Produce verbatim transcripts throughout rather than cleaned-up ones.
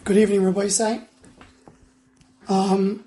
Good evening, Rabbi Isai. Um,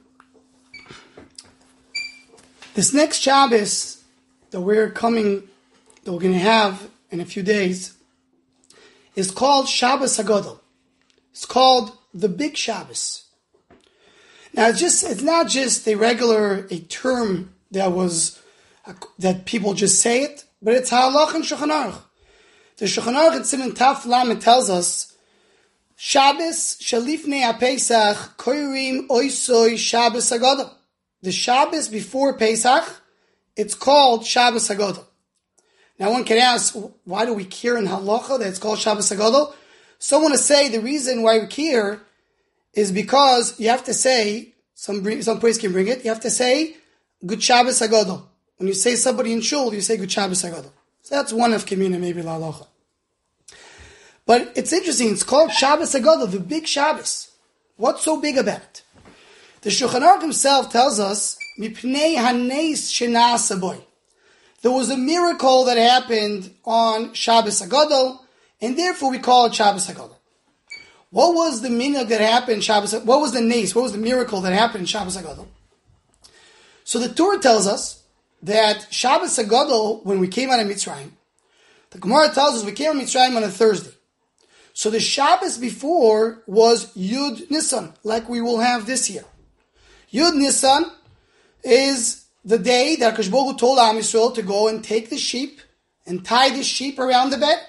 this next Shabbos that we're coming, that we're going to have in a few days, is called Shabbos HaGadol. It's called the Big Shabbos. Now, it's just it's not just a regular a term that was that people just say it, but it's Halach and Shulchan Aruch. The Shulchan Aruch in Siman Taf Lamed tells us Shabbos Shalifnei HaPesach Koirim Oisoi Shabbos HaGadol. The Shabbos before Pesach, it's called Shabbos HaGadol. Now one can ask, why do we care in Halacha that it's called Shabbos HaGadol? Someone to say the reason why we care is because you have to say, some bring, some place can bring it, you have to say Good Shabbos HaGadol. When you say somebody in shul, you say Good Shabbos HaGadol. So that's one of Kamina, maybe La Halacha. But it's interesting, it's called Shabbos HaGadol, the big Shabbos. What's so big about it? The Shulchan Aruch himself tells us, Mipnei haneis shena'asa boy. There was a miracle that happened on Shabbos HaGadol, and therefore we call it Shabbos HaGadol. What was the minhag that happened Shabbos? What was the nes? What was the miracle that happened in Shabbos HaGadol? So the Torah tells us that Shabbos HaGadol, when we came out of Mitzrayim, the Gemara tells us we came out of Mitzrayim on a Thursday. So the Shabbos before was Yud Nisan, like we will have this year. Yud Nisan is the day that HaKadosh Baruch Hu told Am Yisrael to go and take the sheep and tie the sheep around the bed.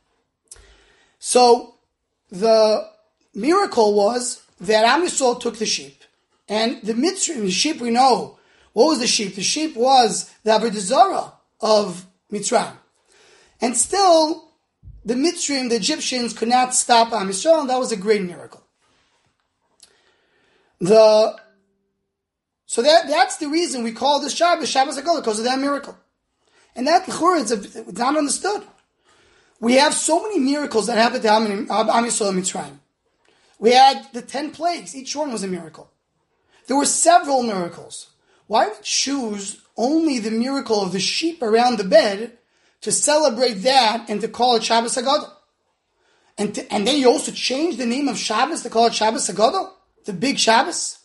So the miracle was that Am Yisrael took the sheep, and the Mitzrayim, the sheep we know. What was the sheep? The sheep was the Avodah Zarah of Mitzrayim. And still, the Mitzrayim, the Egyptians, could not stop Am Yisrael, and that was a great miracle. The So that that's the reason we call this Shabbos Shabbos HaGadol, because of that miracle. And that, it's, it's not understood. We have so many miracles that happened to Am Yisrael and Mitzrayim. We had the ten plagues. Each one was a miracle. There were several miracles. Why choose only the miracle of the sheep around the bed to celebrate that and to call it Shabbos HaGadol? And, to, and then you also change the name of Shabbos to call it Shabbos HaGadol? The big Shabbos?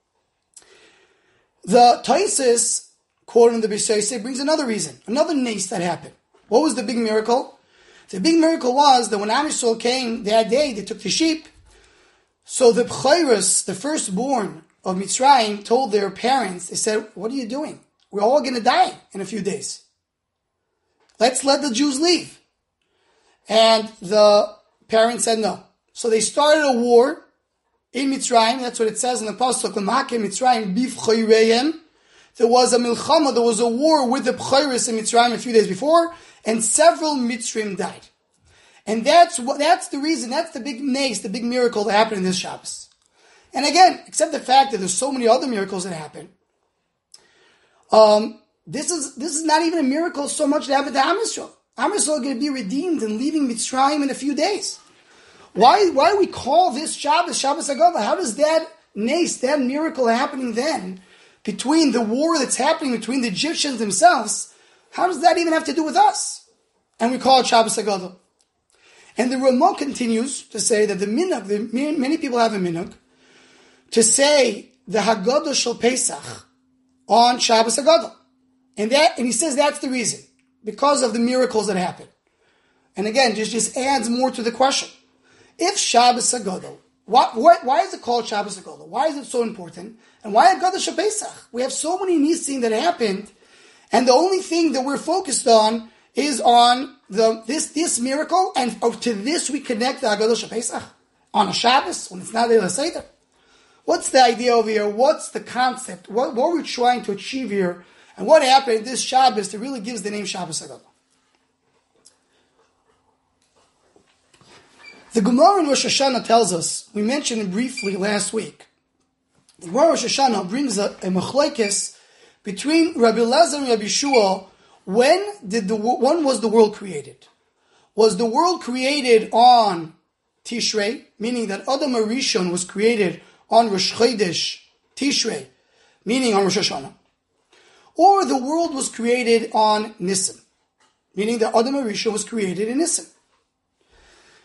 The Taisis, quoting the B'Sheisei, brings another reason, another nes that happened. What was the big miracle? The big miracle was that when Am Yisrael came that day, they took the sheep. So the B'chayros, the firstborn of Mitzrayim, told their parents, they said, what are you doing? We're all going to die in a few days. Let's let the Jews leave. And the parents said no. So they started a war in Mitzrayim. That's what it says in the Pasuk, L'makem Mitzrayim b'chayreihem. There was a milchama, there was a war with the B'chayros in Mitzrayim a few days before, and several Mitzrayim died. And that's what, that's the reason, that's the big nes, the big miracle that happened in this Shabbos. And again, except the fact that there's so many other miracles that happen, um, this is this is not even a miracle so much that happened to Am Yisrael. Am Yisrael is going to be redeemed and leaving Mitzrayim in a few days. Why why do we call this Shabbos Shabbos HaGadol? How does that nes, that miracle happening then, between the war that's happening between the Egyptians themselves, how does that even have to do with us? And we call it Shabbos HaGadol. And the Ramah continues to say that the minhag, the, many people have a minhag, to say the Haggadah Shel Pesach on Shabbos HaGadol. And that, and he says that's the reason, because of the miracles that happen. And again, just, just adds more to the question. If Shabbos HaGadol, why, why, why is it called Shabbos HaGadol? Why is it so important? And why Haggadah Shel Pesach? We have so many nisim that happened, and the only thing that we're focused on is on the this this miracle, and to this we connect the Haggadah Shel Pesach on a Shabbos when it's not Leil HaSeder. What's the idea over here? What's the concept? What, what are we trying to achieve here? And what happened in this Shabbos that really gives the name Shabbos HaGadol? The Gemara in Rosh Hashanah tells us, we mentioned it briefly last week, the Gemara in Rosh Hashanah brings a, a machlokes between Rabbi Elazar and Rabbi Shua. When did the when was the world created? Was the world created on Tishrei, meaning that Adam HaRishon was created on Rosh Chodesh Tishrei, meaning on Rosh Hashanah? Or the world was created on Nisan, meaning that Adam HaRishon was created in Nisan?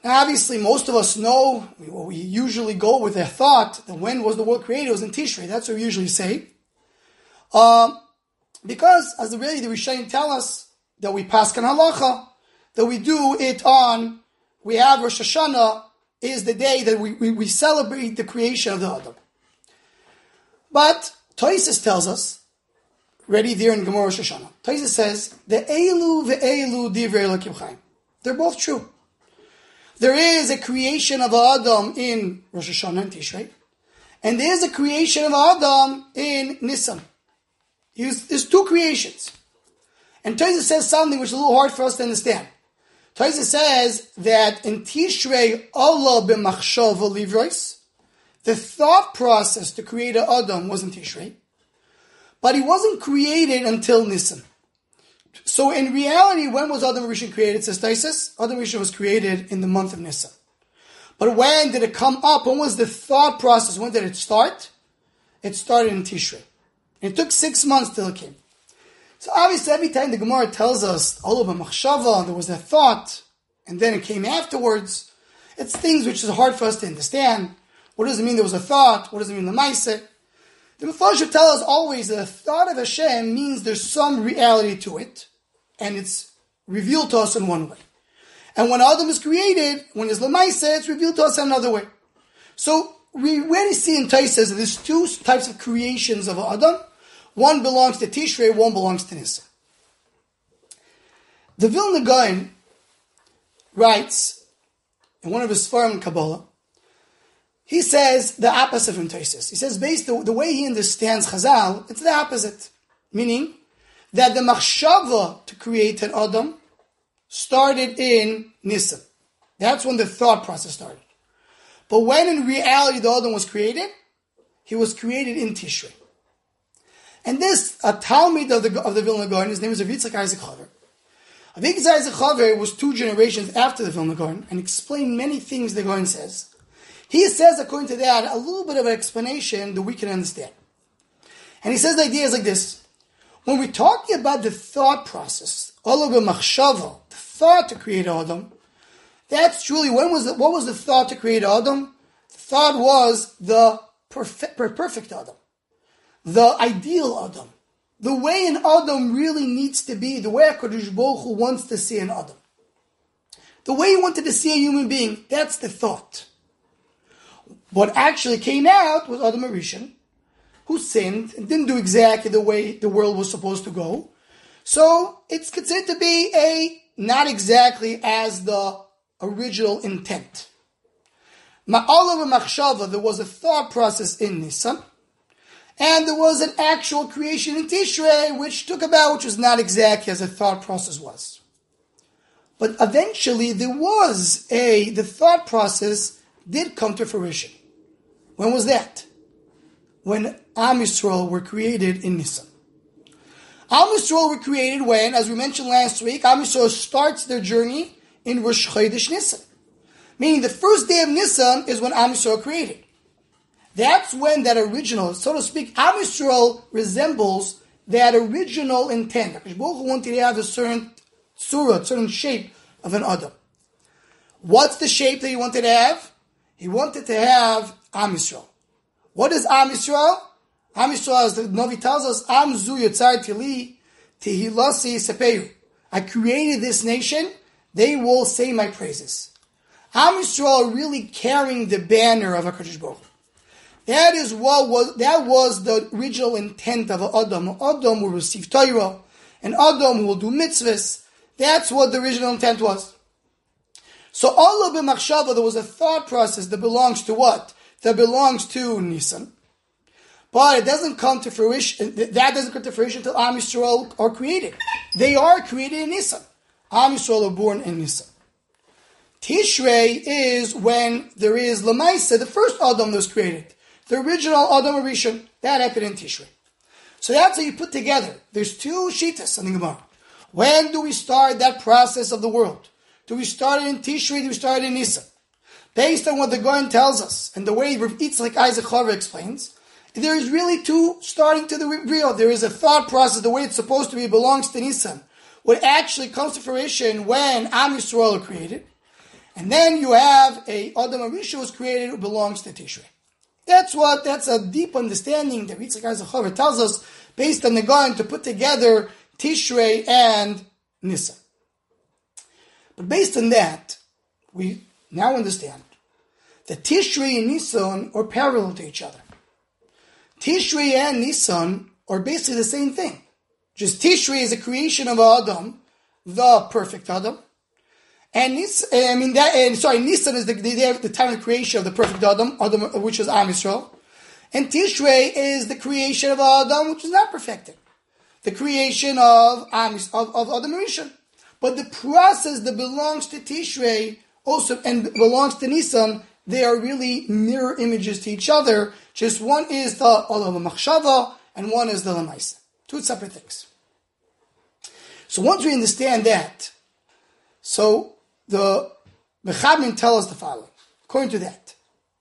Now, obviously, most of us know, we, we usually go with a thought that when was the world created? It was in Tishrei. That's what we usually say. Um, because, as the really the Rishonim tell us, that we pass on halacha, that we do it on, we have Rosh Hashanah, is the day that we, we, we celebrate the creation of the Adam. But Tosfos tells us, ready there in Gemara Rosh Hashanah, Tosfos says, the Eilu ve'Eilu divrei Elokim Chaim. They're both true. There is a creation of Adam in Rosh Hashanah and Tishrei, and there is a creation of Adam in Nisan. There's two creations. And Tosfos says something which is a little hard for us to understand. Tosfos says that in Tishrei Allah b'machshava livrois, the thought process to create an Adam was in Tishrei, but he wasn't created until Nisan. So in reality, when was Adam Rishon created? Says Tosfos, Adam Rishon was created in the month of Nisan. But when did it come up? When was the thought process? When did it start? It started in Tishrei. It took six months till it came. So obviously, every time the Gemara tells us, Allah b'machshava, there was that thought, and then it came afterwards, it's things which is hard for us to understand. What does it mean there was a thought? What does it mean the Maaseh? The Mepharshim should tell us always that the thought of Hashem means there's some reality to it, and it's revealed to us in one way. And when Adam is created, when it's Lamaiseh, it's revealed to us in another way. So we already see in Tosfos that there's two types of creations of Adam. One belongs to Tishrei, one belongs to Nisan. The Vilna Gaon writes, in one of his Sfarim in Kabbalah, he says the opposite from Tosfos. He says, based on the way he understands Chazal, it's the opposite. Meaning, that the machshava to create an Adam started in Nisan. That's when the thought process started. But when in reality the Adam was created, he was created in Tishrei. And this, a Talmid of the, of the Vilna Gaon, his name is Rav Yitzchak Isaac Chaver. Rav Yitzchak Isaac Chaver was two generations after the Vilna Gaon and explained many things the Gaon says. He says, according to that, a little bit of an explanation that we can understand. And he says the idea is like this. When we're talking about the thought process, Allah b'machshava, the thought to create Adam, that's truly, when was the, what was the thought to create Adam? The thought was the perfect, perfect Adam. The ideal Adam. The way an Adam really needs to be, the way HaKadosh Baruch Hu wants to see an Adam. The way he wanted to see a human being, that's the thought. What actually came out was Adam HaRishon, who sinned and didn't do exactly the way the world was supposed to go. So it's considered to be a not exactly as the original intent. Ma'alav Machshava, there was a thought process in Nisan, and there was an actual creation in Tishrei, which took about, which was not exactly as the thought process was. But eventually there was a, the thought process did come to fruition. When was that? When Am Yisrael were created in Nisan. Am Yisrael were created when, as we mentioned last week, Am Yisrael starts their journey in Rosh Chodesh Nisan. Meaning the first day of Nisan is when Am Yisrael created. That's when that original, so to speak, Am Yisrael resembles that original intent. Baruch Hu wanted to have a certain surah, a certain shape of an Adam. What's the shape that he wanted to have? He wanted to have Am Yisrael. What is Am Yisrael? Am Yisrael, as the Navi tells us, Am zu yotzar tili tehilasi sepeyu. I created this nation, they will say my praises. Am Yisrael are really carrying the banner of HaKadosh Baruch Hu. That is what was, that was the original intent of Adam. Adam will receive Torah, and Adam will do mitzvahs. That's what the original intent was. So Allah b'machshava, there was a thought process that belongs to what? That belongs to Nisan. But it doesn't come to fruition, that doesn't come to fruition until Am Yisrael are created. They are created in Nisan. Am Yisrael are born in Nisan. Tishrei is when there is Lamaisa, the first Adam that was created. The original Adam HaRishon, that happened in Tishrei. So that's how you put together. There's two shittas in the Gemara. When do we start that process of the world? Do we start it in Tishrei? Do we start it in Nisan? Based on what the Gaon tells us, and the way Rav Yitzchak Isaac Chaver explains, there is really two starting to the real. There is a thought process, the way it's supposed to be belongs to Nisan. What actually comes to fruition when Am Yisrael are created. And then you have a Adam Arisha who's created who belongs to Tishrei. That's what, that's a deep understanding that Yitzchak HaZachavar tells us based on the Gaon to put together Tishrei and Nisan. But based on that, we now understand that Tishrei and Nisan are parallel to each other. Tishrei and Nisan are basically the same thing. Just Tishrei is a creation of Adam, the perfect Adam. And Nis, I mean that, and sorry, Nisan is the, the, the time of the creation of the perfect Adam, Adam, which is Am Yisrael. And Tishrei is the creation of Adam, which is not perfected. The creation of Am, of, of Adam Rishon. But the process that belongs to Tishrei also and belongs to Nisan, they are really mirror images to each other. Just one is the Olam HaMachshava and one is the Lamaisa. Two separate things. So once we understand that, so the Mechabim tell us the following. According to that,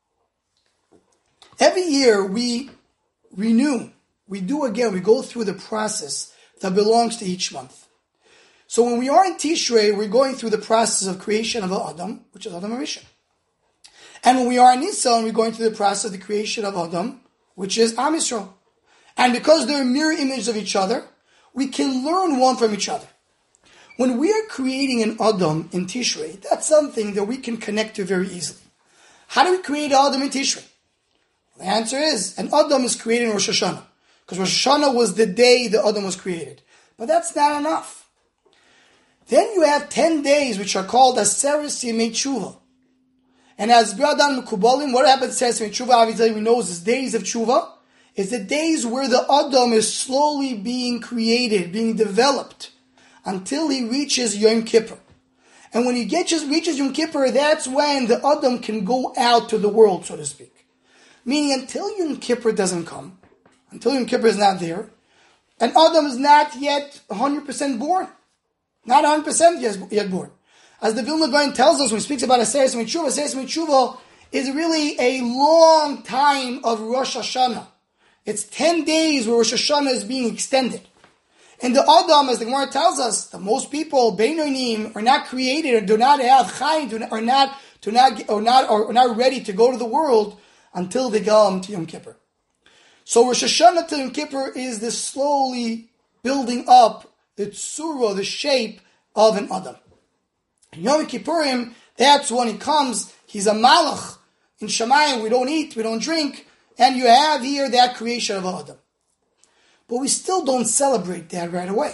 every year we renew, we do again, we go through the process that belongs to each month. So when we are in Tishrei, we're going through the process of creation of Adam, which is Adam Rishon. And when we are in Nisan, we're going through the process of the creation of Adam, which is Am Yisrael. And because they're mirror images of each other, we can learn one from each other. When we are creating an Adam in Tishrei, that's something that we can connect to very easily. How do we create Adam in Tishrei? The answer is, an Adam is created in Rosh Hashanah. Because Rosh Hashanah was the day the Adam was created. But that's not enough. Then you have ten days which are called Aseres Yemei Tshuva. And as B'Adan Mekubalim, what happens to Aseres Yemei Tshuva, obviously we know is days of Tshuva, is the days where the Adam is slowly being created, being developed, until he reaches Yom Kippur. And when he gets, reaches Yom Kippur, that's when the Adam can go out to the world, so to speak. Meaning until Yom Kippur doesn't come, until Yom Kippur is not there, and Adam is not yet one hundred percent born. Not one hundred percent yet born. As the Vilna Gaon tells us when he speaks about Aseres Yemei Tshuva, Aseres Yemei Tshuva is really a long time of Rosh Hashanah. It's ten days where Rosh Hashanah is being extended. And the Adam, as the Gemara tells us, that most people, Beinonim, are not created or do not have Chaim, do not, are not, do not, or not, or are not ready to go to the world until they come to Yom Kippur. So Rosh Hashanah to Yom Kippur is this slowly building up the tzura, the shape of an Adam. In Yom Kippurim, that's when he comes, he's a malach. In Shemayim, we don't eat, we don't drink, and you have here that creation of Adam. But we still don't celebrate that right away.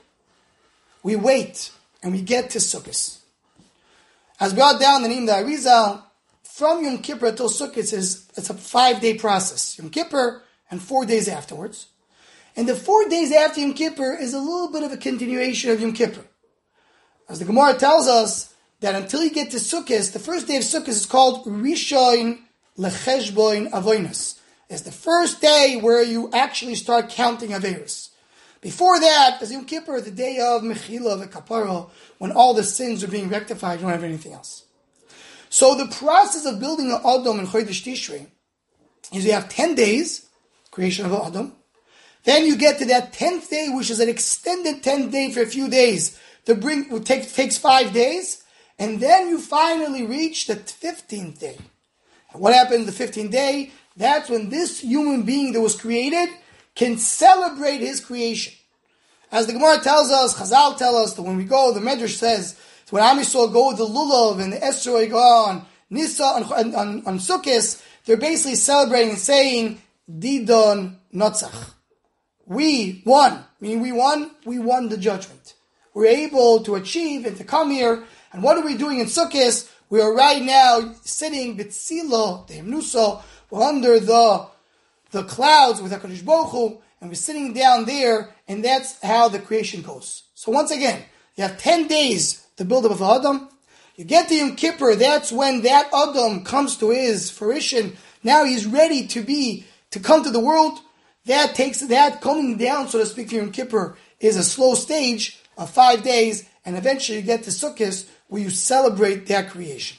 We wait, and we get to Sukkot. As brought down the name of the Arizal, from Yom Kippur till Sukkot is it's a five-day process. Yom Kippur and four days afterwards. And the four days after Yom Kippur is a little bit of a continuation of Yom Kippur. As the Gemara tells us that until you get to Sukkot, the first day of Sukkot is called Rishon Lecheshboin Avonos. It's the first day where you actually start counting Averos. Before that, as Yom Kippur, the day of Mechila, the Kapara, when all the sins are being rectified, you don't have anything else. So the process of building an Adam in Chodesh Tishrei is you have ten days, creation of an Adam. Then you get to that tenth day, which is an extended tenth day for a few days. The bring will take takes five days, and then you finally reach the fifteenth day. And what happened the fifteenth day? That's when this human being that was created can celebrate his creation. As the Gemara tells us, Chazal tell us that when we go, the Medrash says, when Am Yisrael go with the Lulav and the Esrei go on Nisa on, on, on Sukkot, they're basically celebrating and saying, Didon Notzach. We won. Meaning we won, we won the judgment. We're able to achieve and to come here. And what are we doing in Sukkot? We are right now sitting B'tzilo, the Himnuso, we're under the, the clouds with HaKadosh Baruch Hu, and we're sitting down there, and that's how the creation goes. So once again, you have ten days to build up of Adam. You get to Yom Kippur, that's when that Adam comes to his fruition. Now he's ready to be, to come to the world. That takes, that coming down, so to speak, to Yom Kippur is a slow stage of five days, and eventually you get to Sukkot, where you celebrate that creation.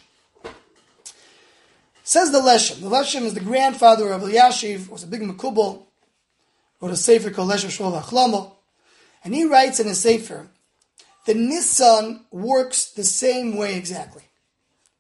Says the Leshem. The Leshem is the grandfather of Eliashiv, was a big Mekubal, wrote a sefer called Leshem Shmuel Achlama, and he writes in his sefer, the Nisan works the same way exactly.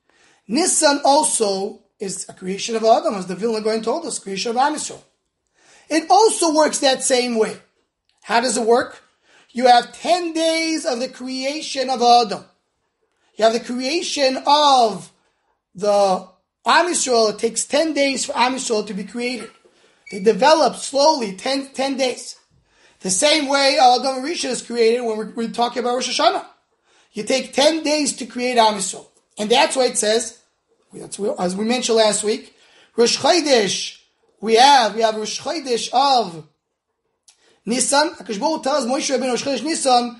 Nisan also is a creation of Adam, as the Vilna Gaon told us, creation of Am Yisrael. It also works that same way. How does it work? You have ten days of the creation of Adam. You have the creation of the Am Yisrael. It takes ten days for Am Yisrael to be created. They develop slowly, ten, ten days. The same way Adam Rishon is created when we're, we're talking about Rosh Hashanah. You take ten days to create Am Yisrael. And that's why it says, that's what, as we mentioned last week, Rosh Chodesh, we have, we have Rosh Chodesh of Nisan. HaKadosh Baruch Hu tells Moshe Rabbeinu Rosh Chodesh Nisan,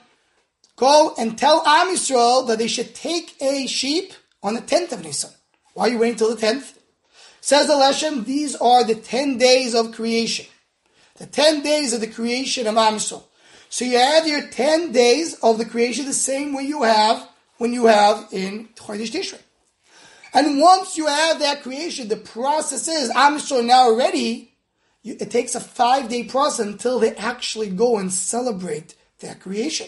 go and tell Am Yisrael that they should take a sheep on the tenth of Nisan. Why are you waiting till the tenth? Says the Leshem, these are the ten days of creation. The ten days of the creation of Am Yisrael. So you have your ten days of the creation the same way you have when you have in Chodesh Tishrei. And once you have that creation, the process is, Am Yisrael now ready, you, it takes a five-day process until they actually go and celebrate that creation.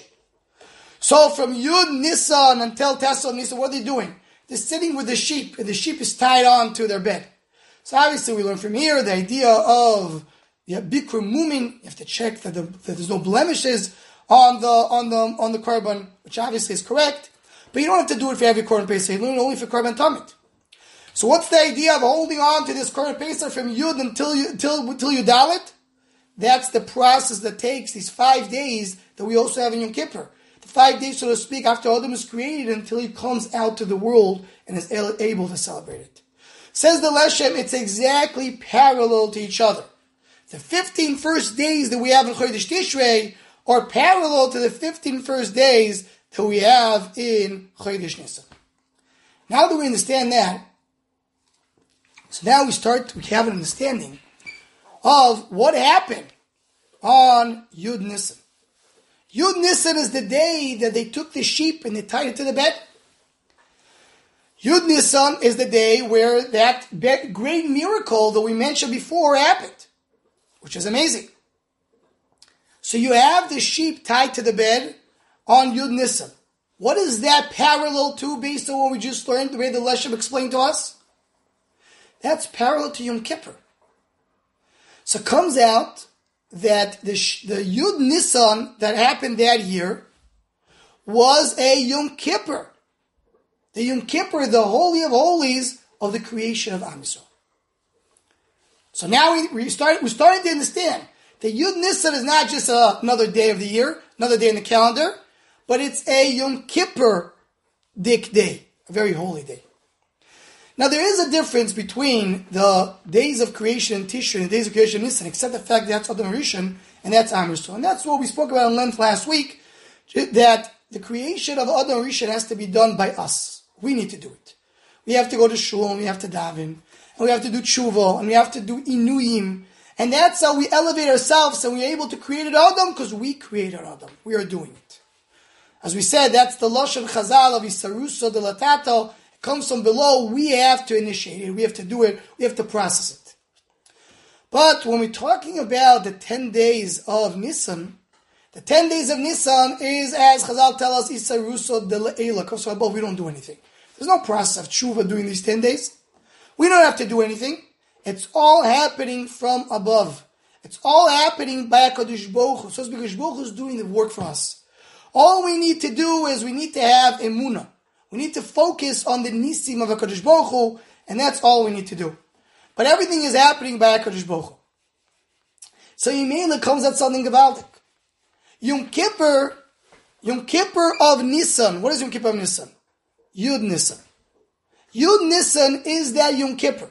So from Yud Nisan until Tesla Nisan, what are they doing? They're sitting with the sheep, and the sheep is tied on to their bed. So obviously we learn from here the idea of yeah, Bikkur Mumin. You have to check that, the, that there's no blemishes on the on the on the korban, which obviously is correct. But you don't have to do it for every korban Pesach. You learn only for korban Tamid. So what's the idea of holding on to this korban Pesach from Yud until you until until you Dalit? That's the process that takes these five days that we also have in Yom Kippur. The five days, so to speak, after Adam is created until he comes out to the world and is able to celebrate it. Says the Leshem, it's exactly parallel to each other. The fifteen first days that we have in Chodesh Tishrei are parallel to the fifteen first days that we have in Chodesh Nisan. Now that we understand that, so now we start, we have an understanding of what happened on Yud Nisan. Yud Nisan is the day that they took the sheep and they tied it to the bed. Yud Nisan is the day where that great miracle that we mentioned before happened, which is amazing. So you have the sheep tied to the bed on Yud Nisan. What is that parallel to based on what we just learned, the way the Leshem explained to us? That's parallel to Yom Kippur. So it comes out that the, the Yud Nisan that happened that year was a Yom Kippur. The Yom Kippur, the Holy of Holies of the creation of Am Yisrael. So now we, we start, we're starting to understand that Yud Nisan is not just a, another day of the year, another day in the calendar, but it's a Yom Kippur dik day, a very holy day. Now there is a difference between the days of creation in Tishrei and the days of creation in Nisan, except the fact that that's Adam Rishon and that's Am Yisrael. And that's what we spoke about in length last week, that the creation of Adam Rishon has to be done by us. We need to do it. We have to go to shul, and we have to daven, and we have to do tshuva, and we have to do inuyim. And that's how we elevate ourselves, and we're able to create an Adam, because we created Adam. We are doing it. As we said, that's the Lashon Chazal of Isaruso de Latato. It comes from below. We have to initiate it. We have to do it. We have to process it. But when we're talking about the ten days of Nisan, the ten days of Nisan is, as Chazal tell us, Isaruso de Le'ela. Comes from above. We don't do anything. There's no process of tshuva during these ten days. We don't have to do anything. It's all happening from above. It's all happening by HaKadosh Baruch Hu. So it's because Baruch Hu is doing the work for us. All we need to do is we need to have emunah. We need to focus on the nisim of HaKadosh Baruch Hu, and that's all we need to do. But everything is happening by HaKadosh Baruch Hu. So Yimela comes out something gewaltig. Yom Kippur, Yom Kippur of Nisan. What is Yom Kippur of Nisan? Yud Nisan. Yud Nisan is that Yom Kippur.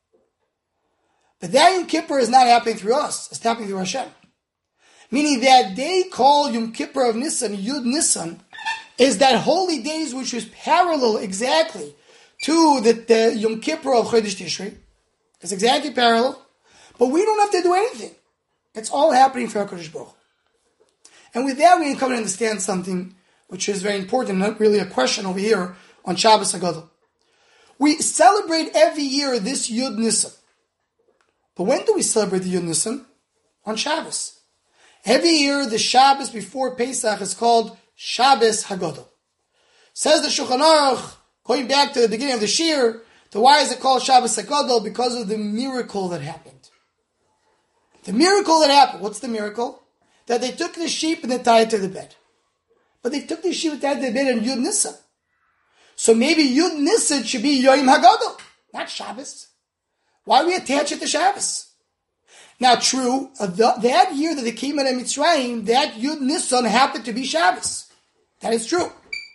But that Yom Kippur is not happening through us. It's happening through Hashem. Meaning that they call Yom Kippur of Nisan, Yud Nisan, is that holy days which is parallel exactly to the, the Yom Kippur of Chodesh Tishrei. It's exactly parallel. But we don't have to do anything. It's all happening for HaKadosh Baruch Hu. And with that we can come and understand something which is very important, not really a question over here on Shabbos HaGadol. We celebrate every year this Yud Nisan. But when do we celebrate the Yud Nisan? On Shabbos. Every year, the Shabbos before Pesach is called Shabbos HaGadol. Says the Shulchan Aruch, Going back to the beginning of the Shir, to why is it called Shabbos HaGadol? Because of the miracle that happened. The miracle that happened. What's the miracle? That they took the sheep and they tied it to the bed. But they took the sheep and tied it to the bed on Yud Nisan. So maybe Yud Nisan should be Yom HaGadol, not Shabbos. Why we attach it to Shabbos? Now, true, uh, the, that year that they came out of Mitzrayim, that Yud Nisan happened to be Shabbos. That is true.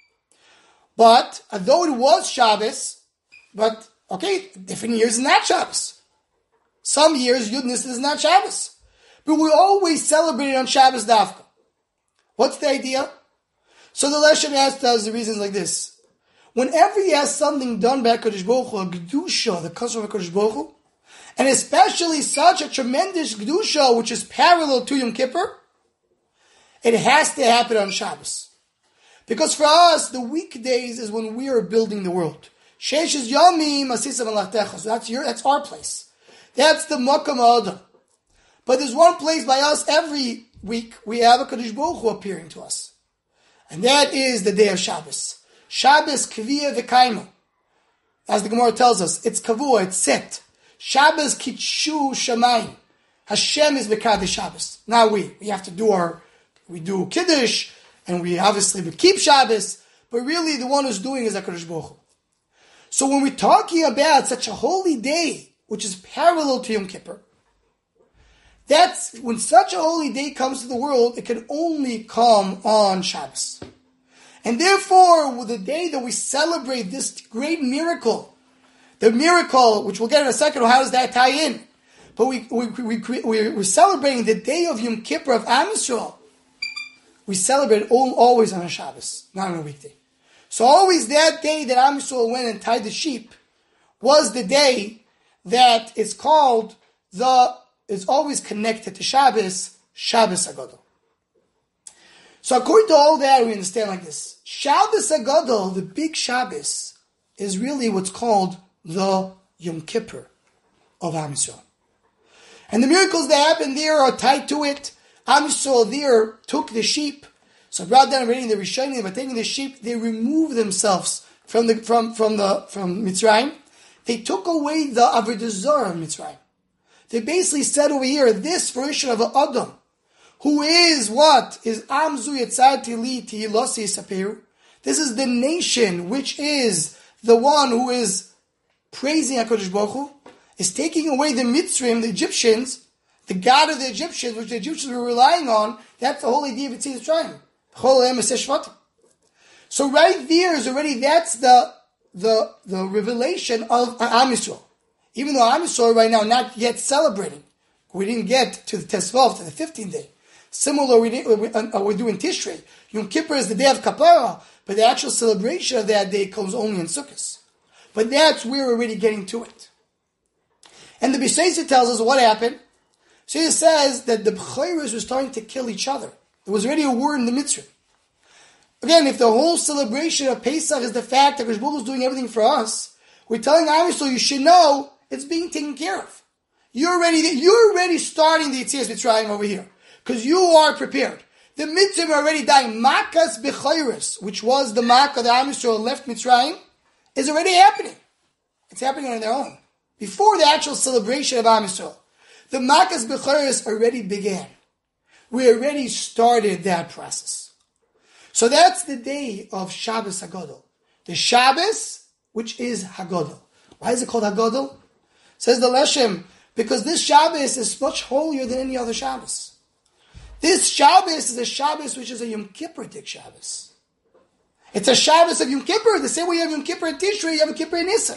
But, although it was Shabbos, but, okay, different years is not Shabbos. Some years, Yud Nisan is not Shabbos. But we always celebrate it on Shabbos Dafka. What's the idea? So the Leshem asked us the reasons like this. Whenever he has something done by HaKadosh Baruch Hu, a Kedusha, the custom of HaKadosh Baruch Hu, and especially such a tremendous Kedusha, which is parallel to Yom Kippur, it has to happen on Shabbos. Because for us, the weekdays is when we are building the world. Sheish is Yomim Asisa Malachtecha. So that's your, that's our place. That's the Makam Adam. But there's one place by us every week we have a Kadosh Baruch Hu appearing to us. And that is the day of Shabbos. Shabbos Kaviyah V'Kaima. As the Gemara tells us, it's Kavua, it's set. Shabbos Kitshu Shamayim. Hashem is Mekadesh Shabbos. Now we, we have to do our, we do Kiddush, and we obviously we keep Shabbos, but really the one who's doing is HaKadosh Baruch Hu. So when we're talking about such a holy day, which is parallel to Yom Kippur, that's, when such a holy day comes to the world, it can only come on Shabbos. And therefore, with the day that we celebrate this great miracle, the miracle, which we'll get in a second, how does that tie in? But we, we, we, we, we're celebrating the day of Yom Kippur of Am Yisrael. We celebrate all, always on a Shabbos, not on a weekday. So always that day that Am Yisrael went and tied the sheep was the day that is called the, is always connected to Shabbos, Shabbos HaGadol. So according to all that, we understand like this. Shabbos HaGadol, the big Shabbos, is really what's called the Yom Kippur of Am Yisrael. And the miracles that happen there are tied to it. Am Yisrael there took the sheep. So rather than reading the Rishonim, by taking the sheep, they removed themselves from the from from the from Mitzrayim. They took away the Avodah Zarah of Mitzrayim. They basically said over here, this version of Adam, who is what? Is Amzu Yetzad Tili Tihilosi Saperu. This is the nation which is the one who is praising HaKadosh Baruch Hu, is taking away the Mitzrayim, the Egyptians, the God of the Egyptians, which the Egyptians were relying on. That's the whole idea of Yitzhak Mitzrayim. So right there is already, that's the the the revelation of Am Yisrael. Even though Am Yisrael right now not yet celebrating, we didn't get to the Tesvav, to the fifteenth day. Similar, we didn't, we, uh, we're doing Tishrei. Yom Kippur is the day of Kapara, but the actual celebration of that day comes only in Sukkot. But that's where we're already getting to it. And the B'Seisa tells us what happened. So he says that the B'chayros were starting to kill each other. There was already a war in the Mitzrayim. Again, if the whole celebration of Pesach is the fact that Kosh Baruch Hu is doing everything for us, we're telling Am Yisrael, you should know it's being taken care of. You're already, you're already starting the Yetzias Mitzrayim over here. Because you are prepared. The Mitzrayim are already dying. Makas B'chayros, which was the Makkah that Am Yisrael left Mitzrayim, is already happening. It's happening on their own. Before the actual celebration of Am Yisrael. The Makas B'chayros already began. We already started that process. So that's the day of Shabbos HaGadol. The Shabbos, which is HaGadol. Why is it called HaGadol? Says the Leshem, because this Shabbos is much holier than any other Shabbos. This Shabbos is a Shabbos which is a Yom Kippur-dik Shabbos. It's a Shabbos of Yom Kippur. The same way you have Yom Kippur in Tishrei, you have a Kippur in Nisan.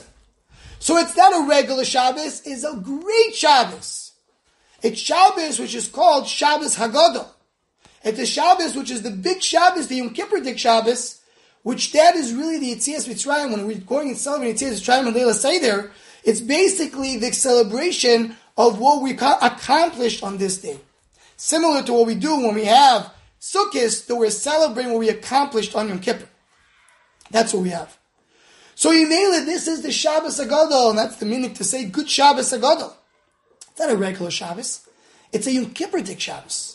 So it's not a regular Shabbos, it's a great Shabbos. It's Shabbos which is called Shabbos HaGadol. It's a Shabbos which is the big Shabbos, the Yom Kippur-dik Shabbos, which that is really the Yetzias Mitzrayim. When we're going and celebrating Yetzias Mitzrayim and Leila Seder, it's basically the celebration of what we accomplished on this day. Similar to what we do when we have Sukkot, that we're celebrating what we accomplished on Yom Kippur. That's what we have. So Yimele, this is the Shabbos HaGadol, and that's the meaning to say good Shabbos HaGadol. It's not a regular Shabbos. It's a Yom Kippur-dik Shabbos.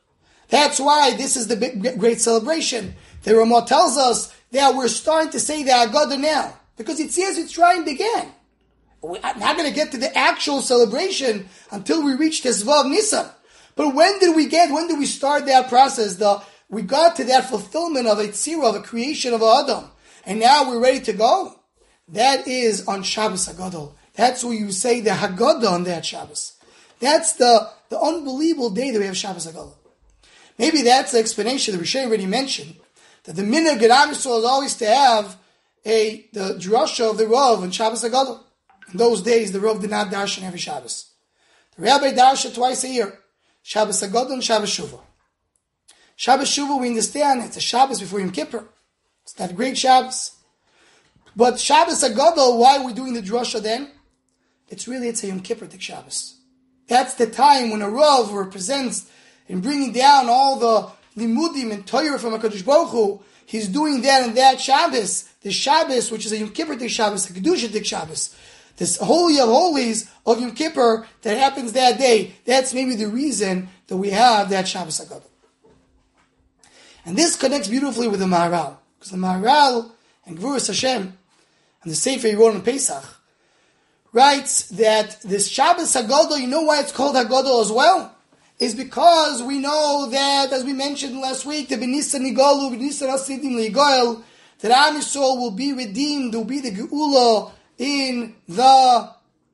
That's why this is the big, great celebration. The Ramah tells us that we're starting to say the Haggadah now. Because Yetzias Mitzrayim began. We're not going to get to the actual celebration until we reach Tesvav Nisan. But when did we get, when did we start that process? The, we got to that fulfillment of a tzira, of a creation of Adam. And now we're ready to go. That is on Shabbos HaGadol. That's where you say the Haggadah on that Shabbos. That's the, the unbelievable day that we have Shabbos HaGadol. Maybe that's the explanation that Rishay already mentioned, that the minhag in Am Yisrael is always to have a the drasha of the Rav on Shabbos HaGadol. In those days, the Rav did not darshan every Shabbos. The Rabbi darshan twice a year, Shabbos HaGadol and Shabbos Shuvah. Shabbos Shuvah, we understand, it's a Shabbos before Yom Kippur. It's that great Shabbos. But Shabbos HaGadol, why are we doing the drasha then? It's really, it's a Yom Kippur Dik Shabbos. That's the time when a Rav represents in bringing down all the limudim and Torah from HaKadosh Baruch Hu. He's doing that and that Shabbos. The Shabbos, which is a Yom Kippur Dik Shabbos, a Kedusha Dik Shabbos. This Holy of Holies of Yom Kippur that happens that day. That's maybe the reason that we have that Shabbos HaGadol. And this connects beautifully with the Maharal. Because the Maharal and Gvuras Hashem and the Sefer he wrote on Pesach writes that this Shabbos HaGadol, you know why it's called HaGadol as well? Is because we know that, as we mentioned last week, the B'Nisan Nigalu, B'Nisan Asidim Ligoel, that Am Yisrael will be redeemed, will be the Geula in the, uh,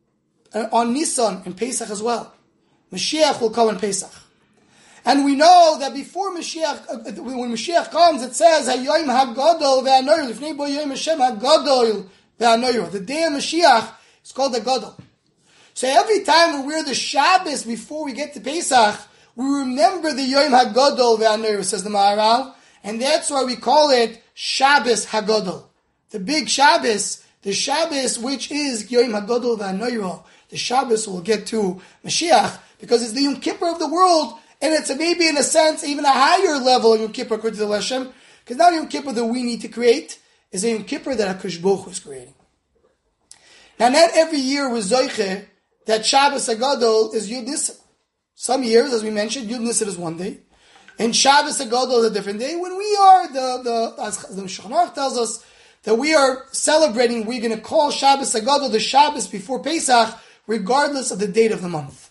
on Nisan and Pesach as well. Mashiach will come on Pesach. And we know that before Mashiach, uh, when Mashiach comes, it says, Hayoim HaGadol ve'anoyer, Lifnei bo Yoim Hashem HaGadol ve'anoyer. The day of Mashiach is called the Gadol. So every time we wear the Shabbos before we get to Pesach, we remember the Yom HaGadol ve'anoyer, says the Maharal, and that's why we call it Shabbos HaGadol. The big Shabbos, the Shabbos which is Yom HaGadol ve'anoyer, the Shabbos we'll get to Mashiach, because it's the Yom Kippur of the world, and it's a, maybe in a sense even a higher level of Yom Kippur according to the Leshem, because not Yom Kippur that we need to create, is a Yom Kippur that HaKadosh Baruch Hu is creating. Now not every year was Zoiche that Shabbos HaGadol is Yud Nisan. Some years, as we mentioned, Yud Nisan is one day, and Shabbos HaGadol is a different day. When we are, the, the, as the Shulchan Aruch tells us, that we are celebrating, we're going to call Shabbos HaGadol the Shabbos before Pesach, regardless of the date of the month.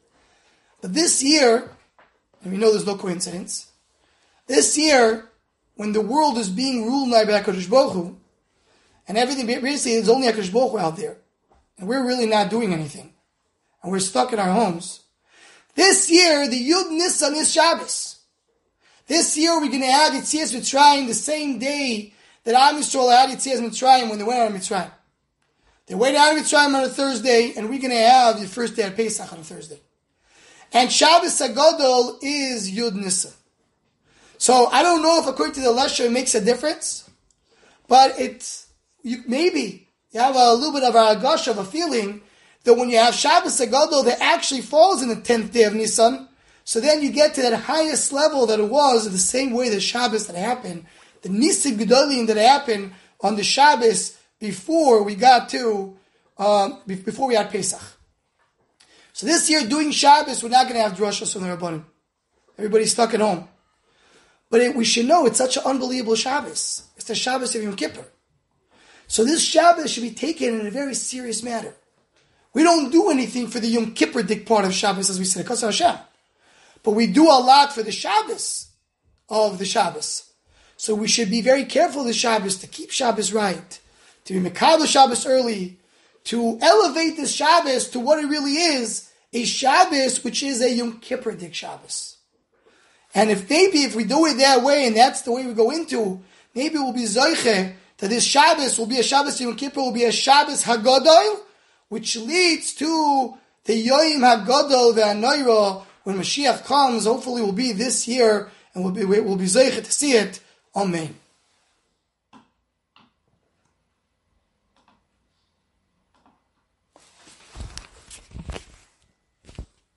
But this year, and we know there's no coincidence, this year, when the world is being ruled by HaKadosh Baruch Hu, and everything, basically, there's only HaKadosh Baruch Hu out there, and we're really not doing anything, and we're stuck in our homes. This year, the Yud Nisan is Shabbos. This year, we're going to have Yetzias Mitzrayim the same day that Am Yisrael had Yetzias Mitzrayim when they went out of Mitzrayim. They went out of Mitzrayim on a Thursday, and we're going to have the first day of Pesach on a Thursday. And Shabbos HaGadol is Yud Nisan. So I don't know if according to the Lesher it makes a difference, but it's, you, maybe you have a little bit of a gush of a feeling that when you have Shabbos HaGadol that actually falls in the tenth day of Nisan, so then you get to that highest level that it was in the same way the Shabbos that happened, the Nisim Gedolim that happened on the Shabbos before we got to, um, before we had Pesach. So this year doing Shabbos, we're not going to have drashos from the Rabbanim. Everybody's stuck at home. But it, we should know it's such an unbelievable Shabbos. It's the Shabbos of Yom Kippur. So this Shabbos should be taken in a very serious manner. We don't do anything for the Yom Kippur dik part of Shabbos, as we said, Kasar Hashem. But we do a lot for the Shabbos of the Shabbos. So we should be very careful this Shabbos to keep Shabbos right, to be Mekabel Shabbos early, to elevate this Shabbos to what it really is, a Shabbos which is a Yom Kippur dik Shabbos. And if maybe if we do it that way, and that's the way we go into, maybe we'll be Zoiche, that this Shabbos will be a Shabbos Yom Kippur, will be a Shabbos HaGadol, which leads to the Yom HaGadol ve'anoira, when Mashiach comes, hopefully will be this year, and we'll be, we'll be Zoiche to see it. Amen.